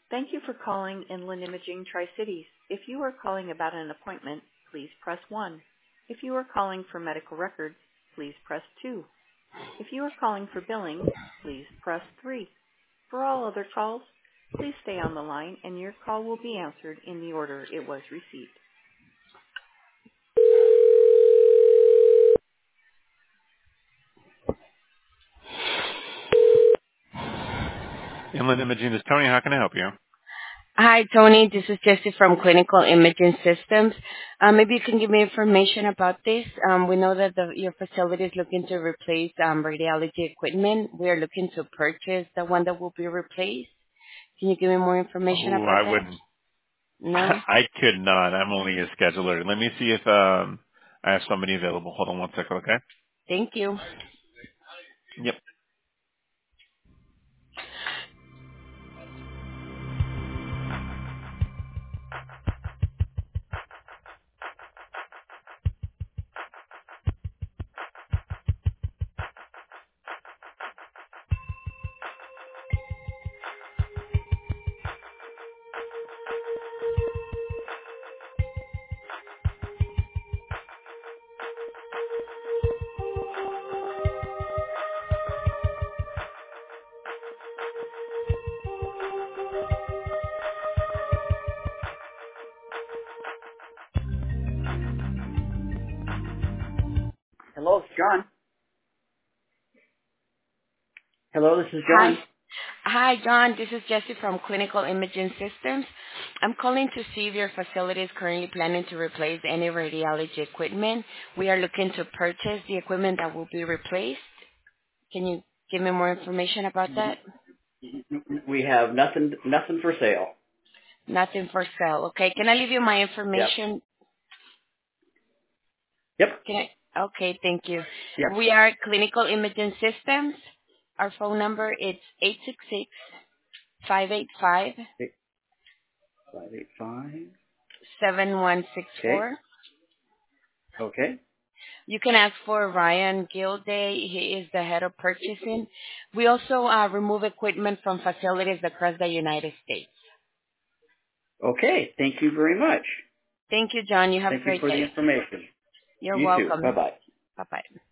Thank you for calling Inland Imaging Tri-Cities. If you are calling about an appointment, please press 1. If you are calling for medical records, please press 2. If you are calling for billing, please press 3. For all other calls, please stay on the line and your call will be answered in the order it was received. Inland Imaging, this is Tony. How can I help you? Hi, Tony. This is Jessie from Clinical Imaging Systems. Maybe you can give me information about this. We know that your facility is looking to replace radiology equipment. We are looking to purchase the one that will be replaced. Can you give me more information Oh, about I that? wouldn't. No? I could not. I'm only a scheduler. Let me see if I have somebody available. Hold on one second, okay? Thank you. Yep. Hello, it's John. Hello, this is Hi. John. Hi, John. This is Jessie from Clinical Imaging Systems. I'm calling to see if your facility is currently planning to replace any radiology equipment. We are looking to purchase the equipment that will be replaced. Can you give me more information about that? We have nothing for sale. Nothing for sale. Okay. Can I leave you my Yep. information? Yep. Okay. Thank you. Yep. We are Clinical Imaging Systems. Our phone number is 866-585-7164. 585. Okay. Okay. You can ask for Ryan Gilday. He is the head of purchasing. We also remove equipment from facilities across the United States. Okay. Thank you very much. Thank you, John. You have a Thank you great for the day. information. You're You too. welcome. Bye-bye. Bye-bye.